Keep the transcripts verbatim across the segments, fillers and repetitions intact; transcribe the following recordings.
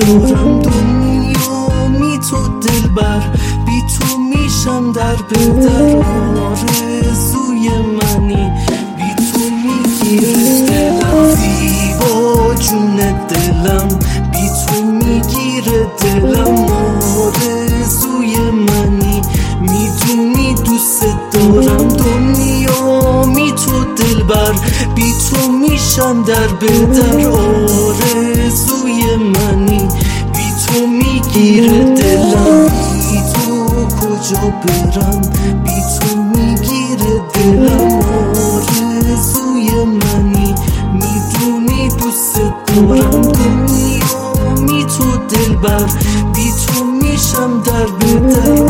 دارم دنیا می تو دلبر، بی تو میشم در بدر. آرزوی منی بی تو میگیره دلم، زیبا جون دلم بی تو میگیره دلم. آرزوی منی میدونی دوست دارم دنیا می تو دلبر، بی تو میشم در بدر. آرزوی منی بی تو میگیره دلم، بی تو کجا برم بی تو میگیره دلم. آرزوی منی میدونی دوست دارم دنیا می تو دلبر، بی تو میشم در بدر.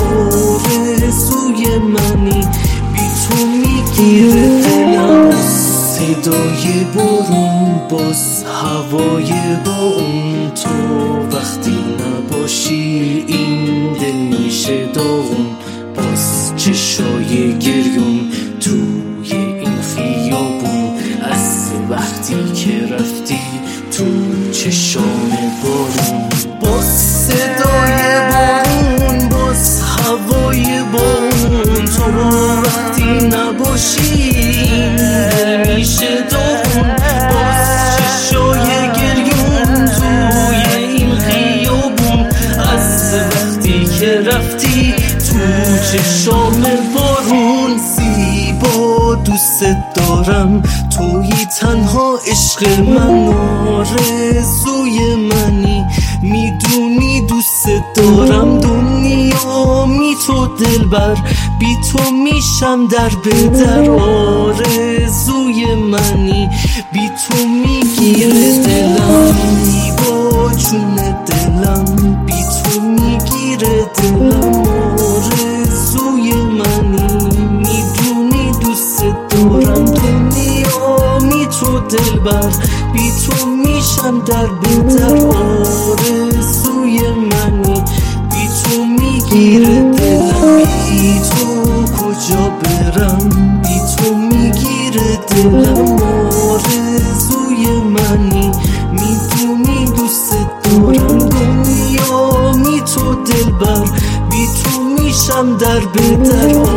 آرزوی منی بی تو میگیره دلم. صدای بارون باز هوای با اون، تو وقتی نباشی این دل میشه داغون. باز چشای گریون توی این خیابون، از وقتی که رفتی تو چشام بارون. باز صدای بارون باز هوای با اون، تو وقتی نباشی این دل میشه داغون. باز چشای گریون توی این خیابون، از وقتی که رفتی تو چشام بارون. زیبا دوست دارم توی تنها عشق من. آرزوی منی میدونی دوست دارم دنیا می تو دلبر، بی تو میشم در بدر. آرزوی منی بی تو میگیره دلم، زیبا جون دلم بی تو میگیره دلم. آرزوی منی میدونی دوست دارم دنیا می تو دلبر، بی تو میشم در بدر. آرزوی منی بی تو میگیره دلم، بی تو کجا برم بی تو میگیره دلم. آرزوی منی میدونی دوست دارم دنیا می تو دلبر، بی تو میشم در بدر.